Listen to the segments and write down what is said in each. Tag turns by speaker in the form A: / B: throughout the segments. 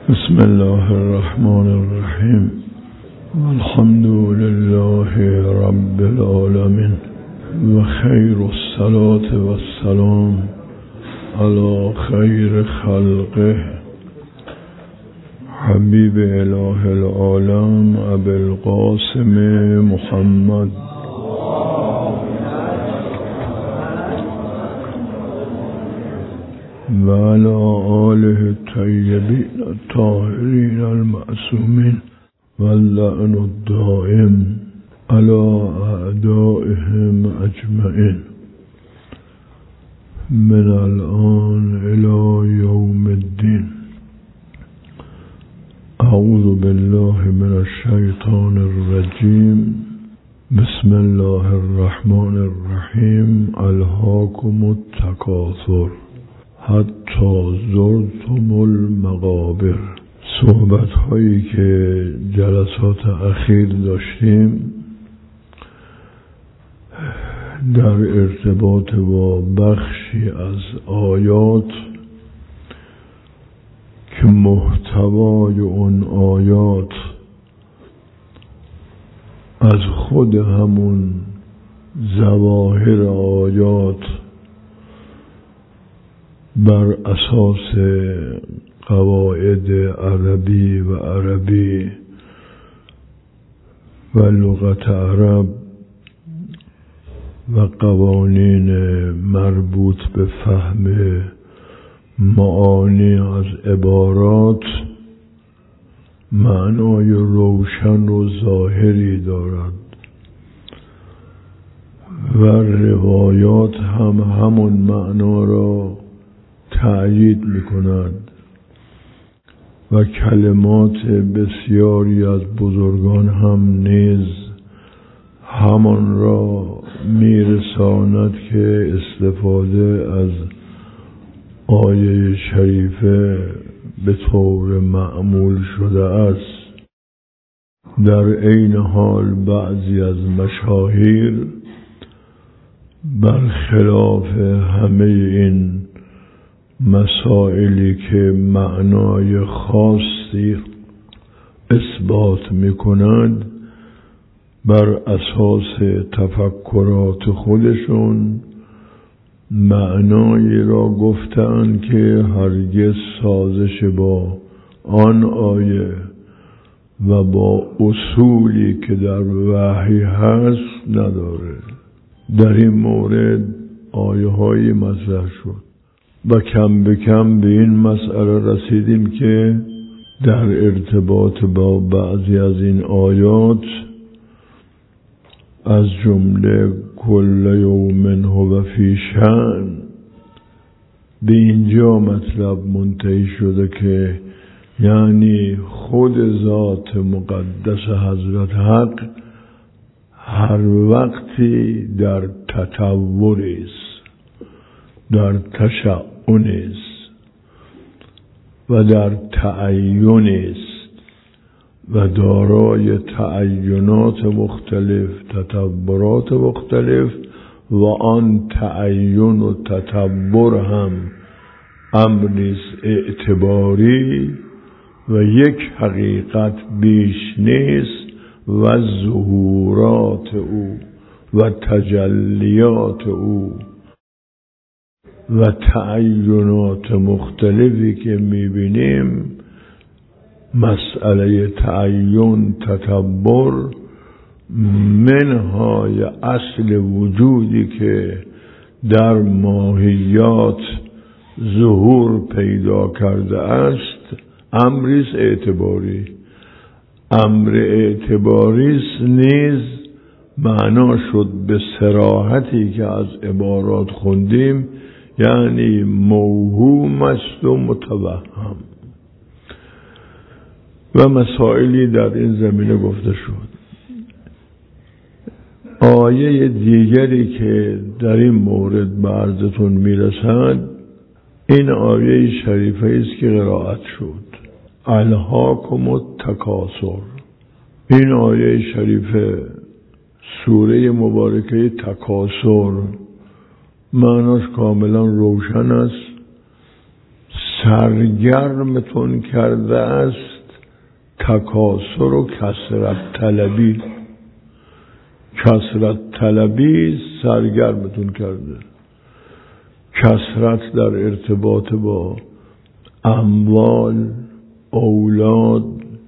A: بسم الله الرحمن الرحیم والحمد لله رب العالمین و خیر الصلاة و السلام علی خیر خلقه حبیب اله العالم ابی القاسم محمد و علی آله الطیبین الطاهرین المعصومین واللعن الدائم علی اعدائهم اجمعین من الان الی یوم الدین. اعوذ بالله من الشیطان الرجیم. بسم الله الرحمن الرحیم. الهاکم التکاثر حتی زرتم المقابر. صحبت هایی که جلسات اخیر داشتیم در ارتباط با بخشی از آیات که محتوای اون آیات از خود همون ظواهر آیات بر اساس قواعد عربی و لغت عرب و قوانین مربوط به فهم معانی از عبارات معنای روشن و ظاهری دارد و روایات هم همون معنا را تأیید می‌کند و کلمات بسیاری از بزرگان هم نیز همان را میرساند که استفاده از آیه شریفه به طور معمول شده است. در عین حال بعضی از مشاهیر برخلاف همه این مسائلی که معنای خاصی اثبات می‌کند بر اساس تفکرات خودشون معنایی را گفتند که هرگز سازش با آن آیه و با اصولی که در وحی هست نداره. در این مورد آیه های مطرح شد و کم به کم به این مسئله رسیدیم که در ارتباط با بعضی از این آیات از جمله کل یوم هو فی شأن به اینجا مطلب منتهی شده که یعنی خود ذات مقدس حضرت حق هر وقتی در تطور است، در تشعن است و در تعین است و دارای تعینات مختلف، تطورات مختلف و آن تعین و تطور هم امری اعتباری و یک حقیقت بیش نیست و ظهورات او و تجلیات او و تعینات مختلفی که میبینیم. مسئله تعین تطور منهای اصل وجودی که در ماهیات ظهور پیدا کرده است امریست اعتباری. امر اعتباریست نیز معنا شد به صراحتی که از عبارات خوندیم، یعنی موهوم است و متوهم و مسائلی در این زمینه گفته شد. آیه دیگری که در این مورد به عرضتون میرسد این آیه شریفه است که قرائت شد. الهاکم التکاثر. این آیه شریفه سوره مبارکه تکاثر معناش کاملا روشن است. سرگرمتون کرده است تکاسر و کثرت طلبی. کثرت طلبی سرگرمتون کرده. کثرت در ارتباط با اموال، اولاد،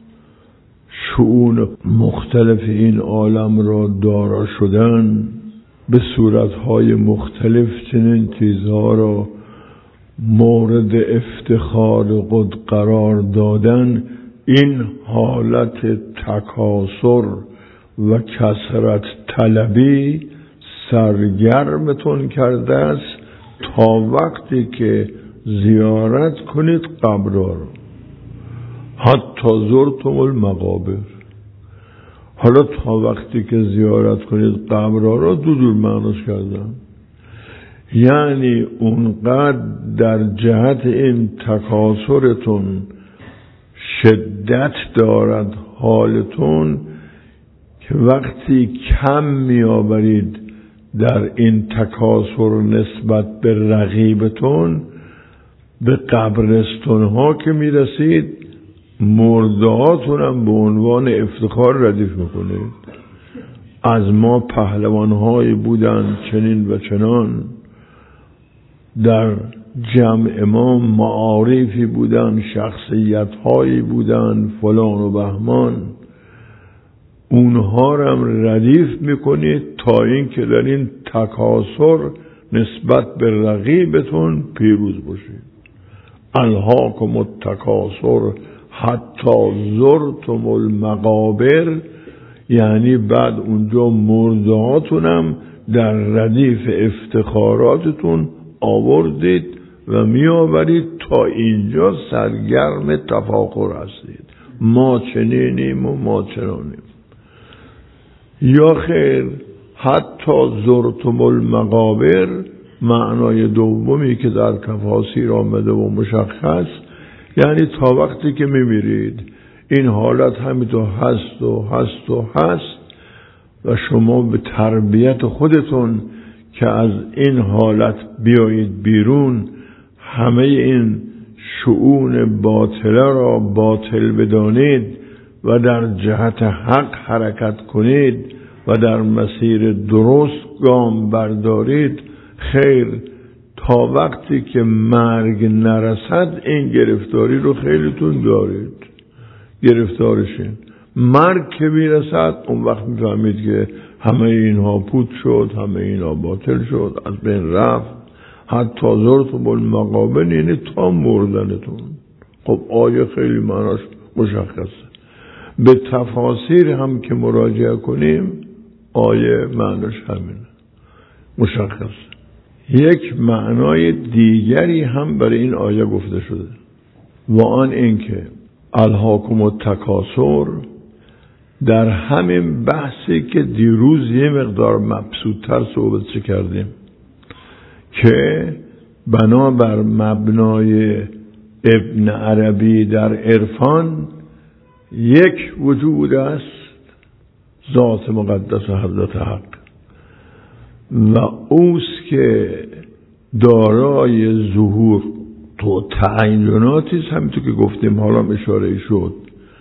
A: شؤون مختلف این عالم را دارا شدن، به صورتهای مختلف چنین چیزها را مورد افتخار خود قرار دادن، این حالت تکاسر و کثرت طلبی سرگرمتون کرده است تا وقتی که زیارت کنید قبرها رو. حتی زرتم المقابر. حالا تا وقتی که زیارت کنید قبرها رو دو جور معناش کردم. یعنی اونقدر در جهت این تکاسرتون شدت دارد حالتون که وقتی کم میآورید در این تکاسر نسبت به رقیبتون، به قبرستون ها که میرسید مردهاتون هم به عنوان افتخار ردیف میکنید. از ما پهلوان هایی بودن چنین و چنان، در جمع ما معارفی بودن، شخصیت هایی بودن فلان و بهمان، اونها را هم ردیف میکنید تا این که در این تکاسر نسبت به رقیبتون پیروز باشید. الهاکم التکاسر حتی زرتم المقابر، یعنی بعد اونجا مردهاتونم در ردیف افتخاراتتون آوردید و میآورید تا اینجا سرگرم تفاخر هستید. ما چنینیم و ما چنانیم. یا خیر حتی زرتم المقابر معنای دومی که در تفاسیر آمده و مشخص، یعنی تا وقتی که میمیرید این حالت همینطور هست و هست و هست و شما به تربیت خودتون که از این حالت بیایید بیرون، همه این شؤون باطله را باطل بدانید و در جهت حق حرکت کنید و در مسیر درست گام بردارید. خیر تا وقتی که مرگ نرسد این گرفتاری رو خیلیتون دارید، گرفتارشین. مرگ که میرسد اون وقت میفهمید که همه اینها پوت شد، همه اینها باطل شد، از بین رفت. حتی زرتم المقابر یعنی تا مردنتون. خب آیه خیلی معناش مشخصه. به تفاسیر هم که مراجعه کنیم آیه معناش همینه، مشخصه. یک معنای دیگری هم برای این آیه گفته شده و آن این که الهاکم التکاسر در همین بحثی که دیروز یه مقدار مبسوط‌تر صحبت کردیم که بنابر مبنای ابن عربی در عرفان یک وجود است، ذات مقدس حضرت حق، و اوست که دارای ظهور تو تعیناتی است، همینطور که گفتیم حالا اشاره شد،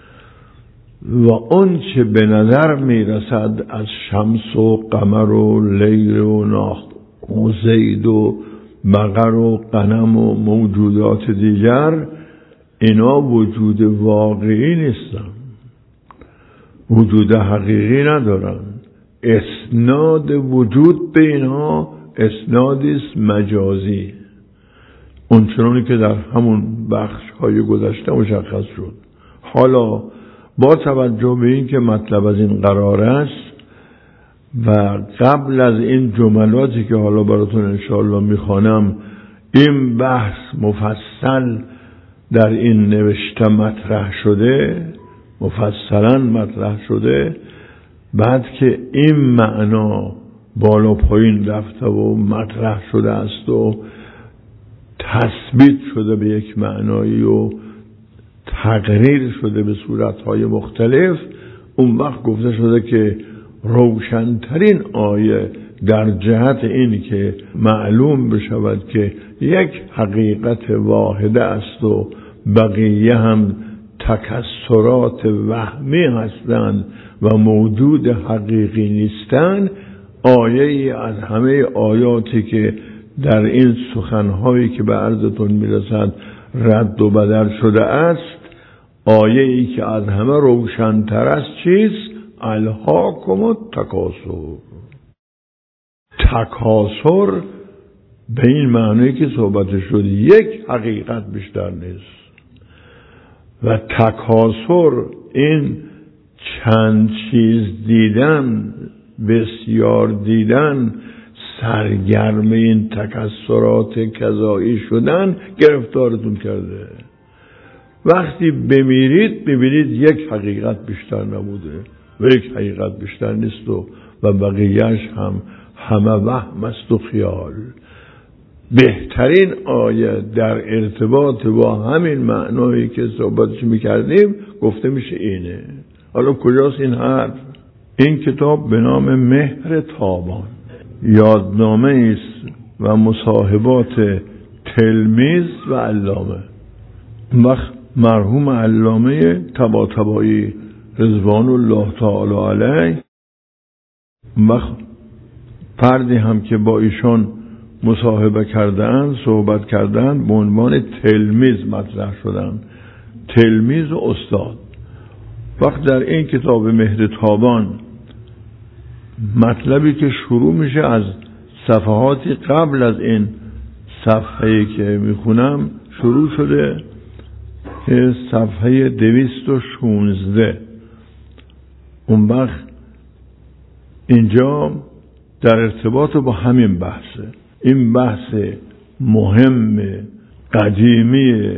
A: و اون چه به نظر میرسد از شمس و قمر و لیل و ناخ و زید و بقر و غنم و موجودات دیگر، اینا وجود واقعی نیستن، وجود حقیقی ندارن. اسناد وجود به اینها اسنادی است مجازی، اونچنانی که در همون بخش های گذشته مشخص شد. حالا با توجه به این که مطلب از این قرار است و قبل از این جملاتی که حالا براتون انشاءالله میخوانم این بحث مفصل در این نوشته مطرح شده، مفصلا مطرح شده، بعد که این معنا بالا پایین رفته و مطرح شده است و تثبیت شده به یک معنایی و تقریر شده به صورتهای مختلف، اون وقت گفته شده که روشنترین آیه در جهت این که معلوم بشود که یک حقیقت واحده است و بقیه هم تکسرات وهمی هستند و موجود حقیقی نیستند، آیه‌ای از همه آیاتی که در این سخنهایی که به عرضتون میرسد رد و بدل شده است، آیه‌ای که از همه روشن‌تر است چیست؟ الهاکم التکاثر. تکاثر به این معنی که صحبت شد یک حقیقت بیشتر نیست و تکاثر این چند چیز دیدن، بسیار دیدن، سرگرم این تکثرات کذایی شدن گرفتارتون کرده. وقتی بمیرید ببینید یک حقیقت بیشتر نبوده و یک حقیقت بیشتر نیست و بقیهش هم همه وهم است و خیال. بهترین آیه در ارتباط با همین معنایی که صحبتش میکردیم گفته میشه اینه. حالا کجاست این حرف؟ این کتاب به نام مهر تابان، یادنامه است و مصاحبات تلمیذ و علامه. وقت مرحوم علامه طباطبایی رضوان الله تعالی علیه، وقت فردی هم که با ایشان مصاحبه کردن، صحبت کردن، به عنوان تلمیذ مطرح شدن، تلمیذ و استاد. وقت در این کتاب مهر تابان مطلبی که شروع میشه از صفحاتی قبل از این صفحه‌ای که میخونم شروع شده که صفحه 216. اون وقت اینجا در ارتباط با همین بحثه، این بحث مهم قدیمی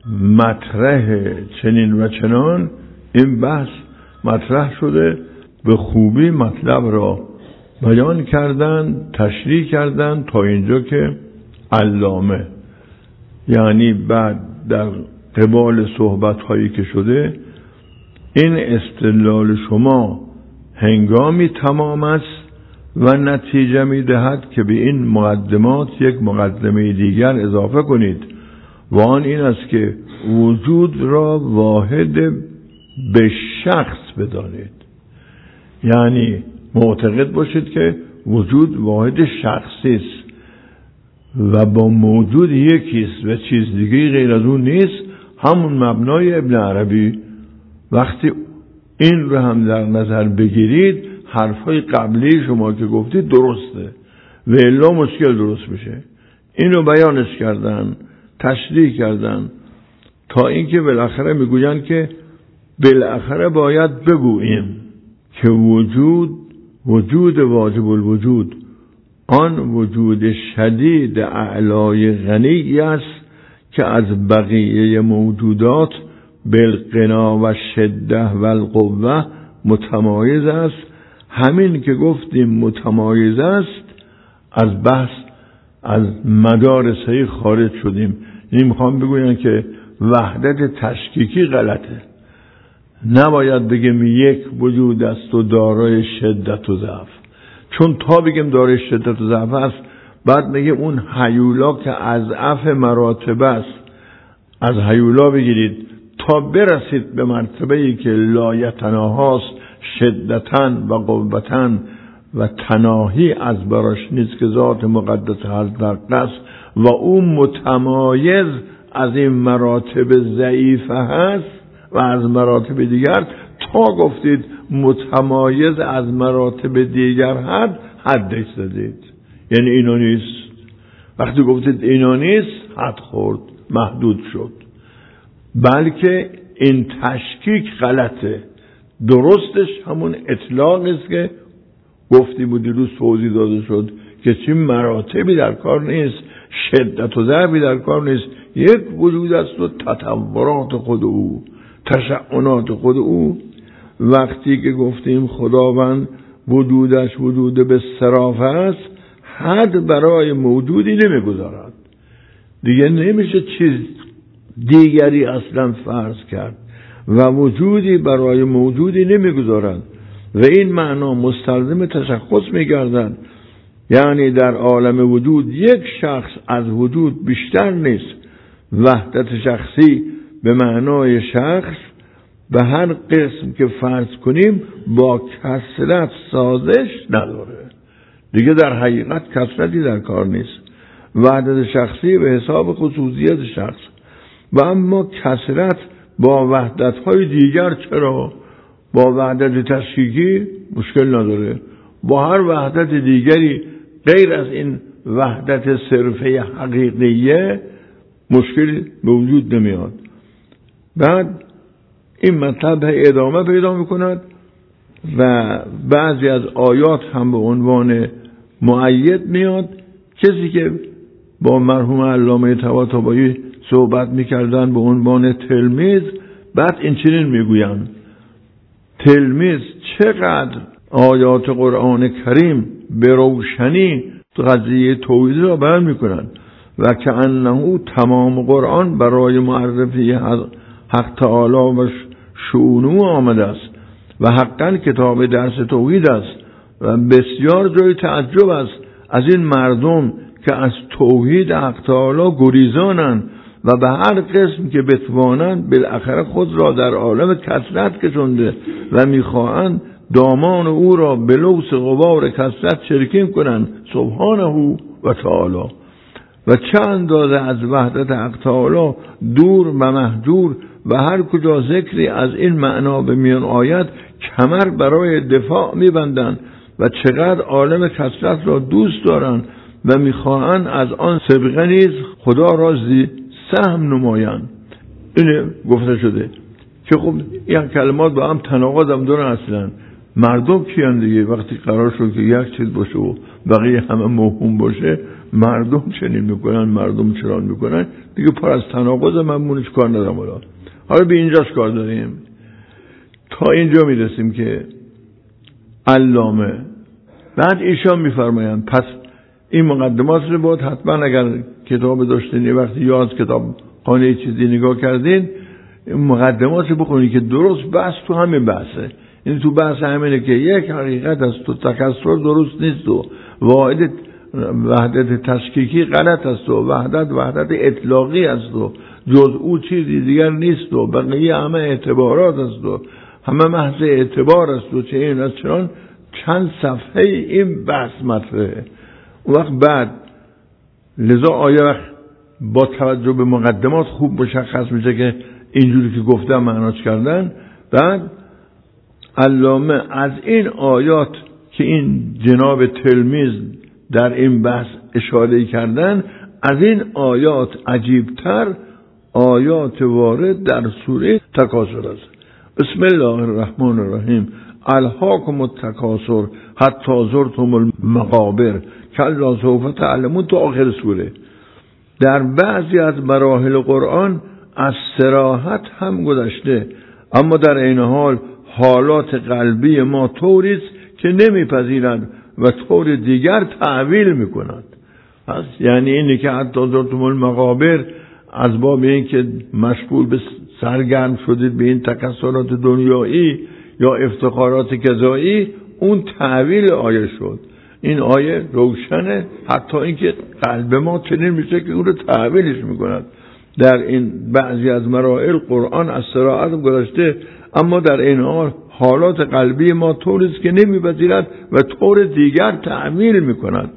A: مطرح چنین و چنان، این بحث مطرح شده، به خوبی مطلب را بیان کردن، تشریح کردن تا اینجا که علامه، یعنی بعد در قبال صحبت هایی که شده، این استدلال شما هنگامی تمام است و نتیجه می دهد که به این مقدمات یک مقدمه دیگر اضافه کنید و آن این است که وجود را واحد به شخص بدانید. یعنی معتقد باشید که وجود واحد شخصی است و با موجود یکیست و چیز دیگه غیر از اون نیست. همون مبنای ابن عربی. وقتی این رو هم در نظر بگیرید، حرفای قبلی شما که گفتید درسته و الا مشکل درست میشه. اینو بیانش کردن، تشریح کردن تا اینکه بالاخره میگوین که بالاخره باید بگوییم که وجود واجب الوجود آن وجود شدید اعلای غنی است که از بقیه موجودات بالغنا و شده و القوه متمایز است. همین که گفتیم متمایز است، از بحث از مدار صحیح خارج شدیم. این میخوام بگویم که وحدت تشکیکی غلطه. نباید بگیم یک وجود است و دارای شدت و ضعف، چون تا بگیم دارای شدت و ضعف است بعد میگیم اون هیولا که اضعف مراتب است، از هیولا بگیرید تا برسید به مرتبه‌ای که لایتناهاست، شدتن و قوتن و تناهی از براش نیست که ذات مقدس حضرت است و اون متمایز از این مراتب ضعیفه هست و از مراتب دیگر تا گفتید متمایز از مراتب دیگر حدش زدید، یعنی اینا نیست. وقتی گفتید اینا نیست حد خورد، محدود شد. بلکه این تشکیک غلطه. درستش همون اطلاق است که گفتیم و دیروز توضیح داده شد که چه مراتبی در کار نیست، شدت و ضعفی در کار نیست. یک وجود است و تطورات خود او، تشعنات خود او. وقتی که گفتیم خداوند وجودش وجود به صرافه است، حد برای موجودی نمیگذارد، دیگه نمیشه چیز دیگری اصلا فرض کرد و وجودی برای موجودی نمیگذارد و این معنا مستلزم تشخص میگردد یعنی در عالم وجود یک شخص از وجود بیشتر نیست. وحدت شخصی به معنای شخص به هر قسم که فرض کنیم با کثرت سازش نداره. دیگه در حقیقت کثرتی در کار نیست. وحدت شخصی به حساب خصوصیت شخص و اما کثرت با وحدت‌های دیگر چرا؟ با وحدت تشکیکی مشکل نداره. با هر وحدت دیگری غیر از این وحدت صرفه حقیقیه مشکل به وجود نمیاد. بعد این مطلب ادامه پیدا میکند و بعضی از آیات هم به عنوان مؤید میاد. کسی که با مرحوم علامه طباطبایی صحبت میکردن به عنوان تلمیذ، بعد این چنین میگویند: تلمیذ چقدر آیات قرآن کریم به روشنی قضیه توحید را بیان میکنند و که انه تمام قرآن برای معرفی حق تعالی و شؤونه آمده است و حقا کتاب درس توحید است و بسیار جای تعجب است از این مردم که از توحید حق تعالی گریزانند و به هر قسم که بتوانند بالاخره خود را در عالم کثرت کشنده و میخواهند دامان او را به لوث غبار کثرت چرکین کنند سبحانه و تعالی. و چه اندازه از وحدت حق تعالی دور و مهجور و هر کجا ذکری از این معنا به میان آید کمر برای دفاع میبندند و چقدر عالم کثرت را دوست دارند و میخواهند از آن سبقه نیز خدا را سهم نمایند. اینه گفته شده که خب این کلمات با هم تناقض هم دارن. اصلا مردم کیان دیگه؟ وقتی قرار شد که یک چیز باشه و بقیه همه موهوم باشه، مردم چنین میکنن، مردم چران میکنن دیگه. پر از تناقض، من مونش کار ندارم. حالا به اینجاش کار داریم. تا اینجا میرسیم که علامه بعد ایشان میفرمایند پس این مقدمات رو باید حتما اگر کتاب داشتین یه وقتی یا از کتاب خانه چیزی نگاه کردین مقدمات رو بخونید که درست بحث تو همین بحثه. این تو بحث همینه که یک حقیقت است تو تکثر درست نیست و وحدت تشکیکی غلط است و وحدت اطلاقی است و جز او چیزی دیگر نیست و بقیه همه اعتبارات است و همه محض اعتبار است و چه این از چنان چند صفحه این بحث مطرحه. وقت بعد لذا آیه با توجه به مقدمات خوب مشخص میشه که اینجوری که گفتم معناش کردن. بعد علامه از این آیات که این جناب تلمیذ در این بحث اشاره کردن، از این آیات عجیبتر آیات وارد در سوره تکاثر است. بسم الله الرحمن الرحیم. الهاکم التکاثر حتی زرتم المقابر کلا سوف تعلمون تا آخر سوره. در بعضی از مراحل قرآن از صراحت هم گذشته، اما در این حال حالات قلبی ما طوری است که نمیپذیرند و طور دیگر تعویل میکنند. پس یعنی اینه که حتی زرتم المقابر از باب این که مشغول به سرگرم شدید به این تکثرات دنیایی یا افتخارات کذایی، اون تعویل آیه شد. این آیه روشنه، حتی اینکه قلب ما چنین میشه که اون رو تعویلش میکند. در این بعضی از مراحل قرآن از صراحت گذشته، اما در این حالات قلبی ما طوری است که نمیپذیرد و طور دیگر تعویل میکند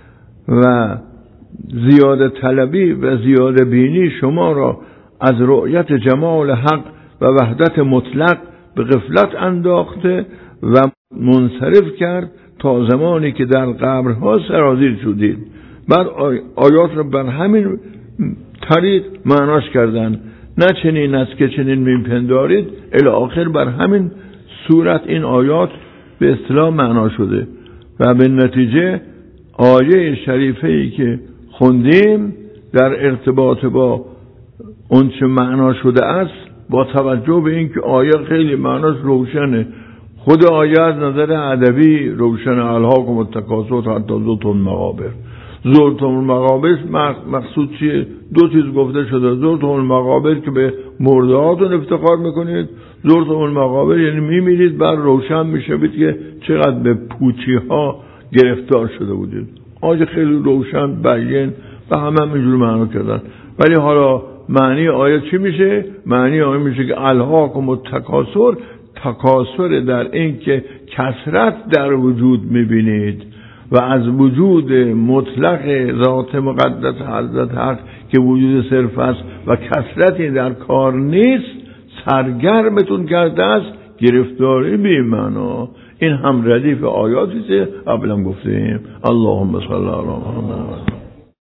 A: و زیاده طلبی و زیاده بینی شما را از رؤیت جمال حق و وحدت مطلق به غفلت انداخته و منصرف کرد تا زمانی که در قبرها سرازیر شدید. بعد آیات را بر همین طریق معناش کردن، نه چنین است که چنین میپندارید الی آخر. بر همین صورت این آیات به اصطلاح معنا شده و به نتیجه آیه شریفه‌ای که خوندیم در ارتباط با اون چه معنا شده است، با توجه به اینکه آیه خیلی معناش روشنه، خود آیه از نظر ادبی روشنه. الهاکم التکاثر حتی زرتم المقابر. زرتم المقابر مقصود چیه؟ دو چیز گفته شده. زرتم المقابر که به مردهاتون افتخار میکنید، زرتم المقابر یعنی میمیرید، بعد روشن میشه که چقدر به پوچی ها گرفتار شده بودید. آیه خیلی روشن بیان و همه اینجور معنا کردن. ولی حالا معنی آیه چی میشه؟ معنی آیه میشه که الهاکم التکاثر، تکاثر در این که کثرت در وجود میبینید و از وجود مطلق ذات مقدس حضرت حق که وجود صرف است و کثرتی در کار نیست سرگرمتون کرده است، گرفتاری به معنا. این هم ردیف آیاتی که قبلا گفتیم. اللهم صل علی محمد.